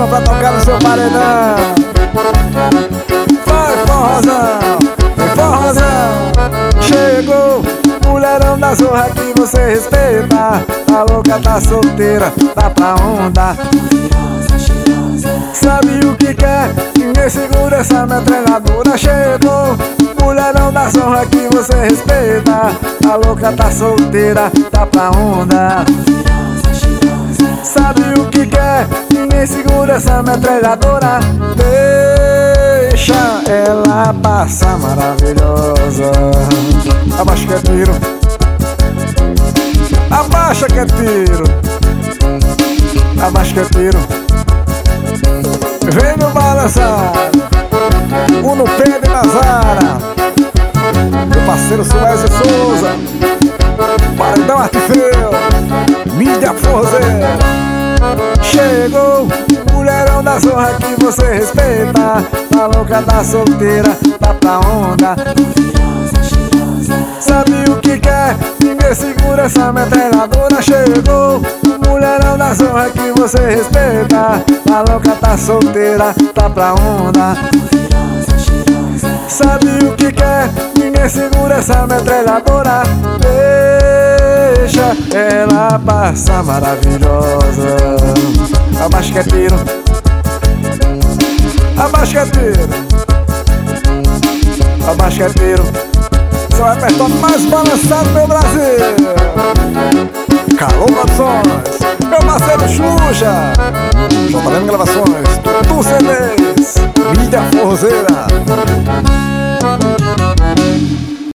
forrozão pra tocar no seu paredão. Vai forrozão, vem forrozão. Chegou, mulherão da zorra que você respeita. A louca tá solteira, tá pra onda. Sabe o que quer? Ninguém segura essa metralhadora. Chegou, mulherão da zorra que você respeita. A louca tá solteira, tá pra onda. Sabe o que quer? Ninguém segura essa metralhadora. Deixa ela passar maravilhosa. Abaixa que é tiro. Abaixa que é tiro. Abaixa que é tiro. Vem no balançar. Um no pé de Nazara. Meu parceiro Suécio Souza. Paredão Artifeu. Mídia Forrozeira. Chegou, mulherão da zorra que você respeita. A louca tá solteira, tá pra onda. Sabe o que quer? Ninguém segura essa metralhadora. Chegou, mulherão da zorra que você respeita. A louca tá solteira, tá pra onda. Sabe o que quer? Ninguém segura essa metralhadora. Deixa ela passar maravilhosa. Abaixa que é tiro. Abaixa que é tiro. Abaixa que é tiro. Seu repertório mais balançado do Brasil. Calor Produções. Meu parceiro Xuxa. JM Gravações. Tutu CDs. Mídia Forrozeira.